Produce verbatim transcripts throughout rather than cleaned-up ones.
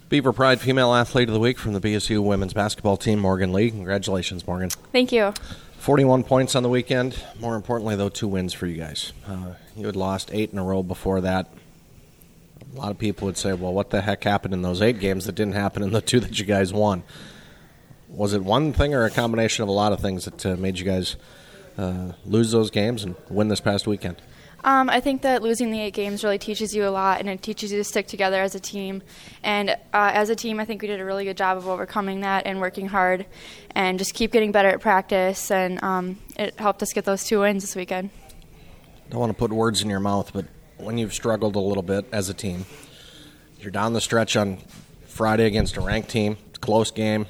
Beaver Pride Female Athlete of the Week from the B S U women's basketball team, Morgan Lee. Congratulations, Morgan. Thank you. forty-one points on the weekend. More importantly, though, two wins for you guys. Uh, you had lost eight in a row before that. A lot of people would say, well, what the heck happened in those eight games that didn't happen in the two that you guys won? Was it one thing or a combination of a lot of things that uh, made you guys uh, lose those games and win this past weekend? Um, I think that losing the eight games really teaches you a lot, and it teaches you to stick together as a team. And uh, as a team, I think we did a really good job of overcoming that and working hard and just keep getting better at practice, and um, it helped us get those two wins this weekend. Don't want to put words in your mouth, but when you've struggled a little bit as a team, you're down the stretch on Friday against a ranked team, it's a close game.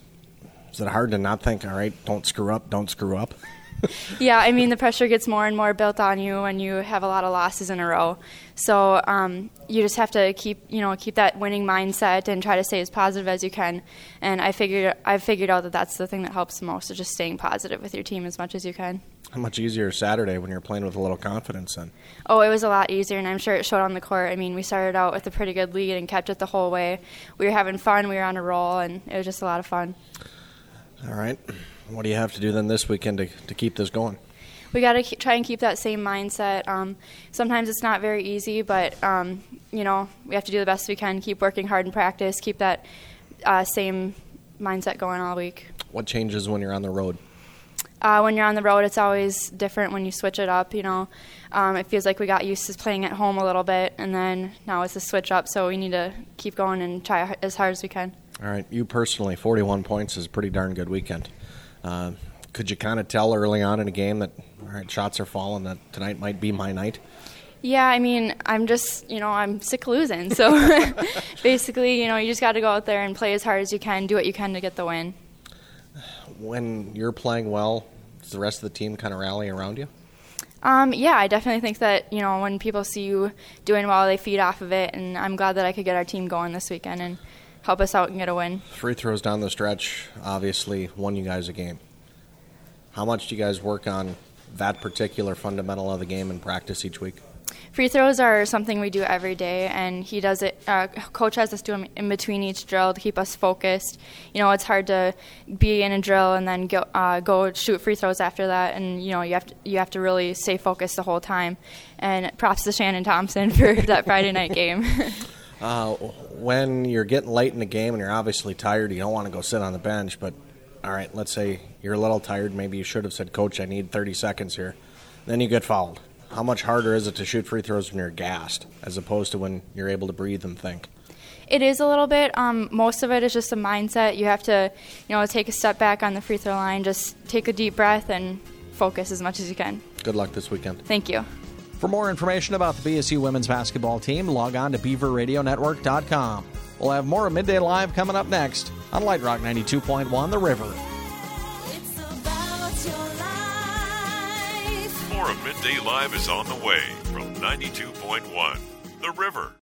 Is it hard to not think, all right, don't screw up, don't screw up? Yeah, I mean, the pressure gets more and more built on you when you have a lot of losses in a row. So um, you just have to keep, you know, keep that winning mindset and try to stay as positive as you can. And I figured, I've figured out that that's the thing that helps the most, is just staying positive with your team as much as you can. How much easier Saturday when you're playing with a little confidence then? Oh, it was a lot easier, and I'm sure it showed on the court. I mean, we started out with a pretty good lead and kept it the whole way. We were having fun, we were on a roll, and it was just a lot of fun. All right. What do you have to do then this weekend to, to keep this going? We got to try and keep that same mindset. Um, sometimes it's not very easy, but, um, you know, we have to do the best we can, keep working hard in practice, keep that uh, same mindset going all week. What changes when you're on the road? Uh, when you're on the road, it's always different when you switch it up, you know. Um, it feels like we got used to playing at home a little bit, and then now it's a switch up, so we need to keep going and try as hard as we can. All right. You personally, forty-one points is a pretty darn good weekend. Uh, could you kind of tell early on in a game that, all right, shots are falling, that tonight might be my night? Yeah, I mean, I'm just, you know, I'm sick of losing. So basically, you know, you just got to go out there and play as hard as you can, do what you can to get the win. When you're playing well, does the rest of the team kind of rally around you? Um, yeah, I definitely think that, you know, when people see you doing well, they feed off of it, and I'm glad that I could get our team going this weekend and help us out and get a win. Free throws down the stretch obviously won you guys a game. How much do you guys work on that particular fundamental of the game in practice each week? Free throws are something we do every day, and he does it. Uh, Coach has us do them in between each drill to keep us focused. You know, it's hard to be in a drill and then go uh, go shoot free throws after that, and you know you have to you have to really stay focused the whole time. And props to Shannon Thompson for that Friday night game. Uh, when you're getting late in the game and you're obviously tired, you don't want to go sit on the bench, but all right, let's say you're a little tired, maybe you should have said, Coach, I need thirty seconds here. Then you get fouled. How much harder is it to shoot free throws when you're gassed as opposed to when you're able to breathe and think? It is a little bit. Um, most of it is just a mindset. You have to, you know, take a step back on the free throw line, just take a deep breath and focus as much as you can. Good luck this weekend. Thank you. For more information about the B S U women's basketball team, log on to beaver radio network dot com. We'll have more of Midday Live coming up next on Light Rock ninety-two point one, The River. It's about your life. More of Midday Live is on the way from ninety-two point one, The River.